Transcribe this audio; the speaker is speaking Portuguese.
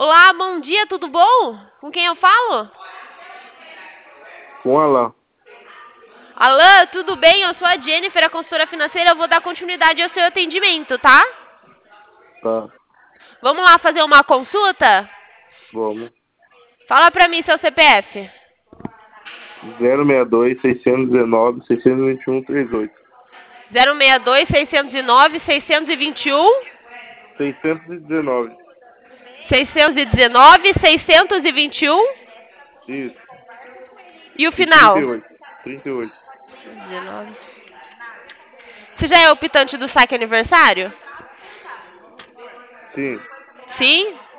Olá, bom dia, tudo bom? Com quem eu falo? Com Alan. Alã, tudo bem? Eu sou a Jennifer, a consultora financeira. Eu vou dar continuidade ao seu atendimento, tá? Tá, Vamos lá fazer uma consulta? vamos. Fala pra mim seu CPF. 062 619 621 38. 062 609 621 619. 619 621 Isso. e o E final? 38. 38. 19. Você já é optante do saque aniversário? Sim. Sim?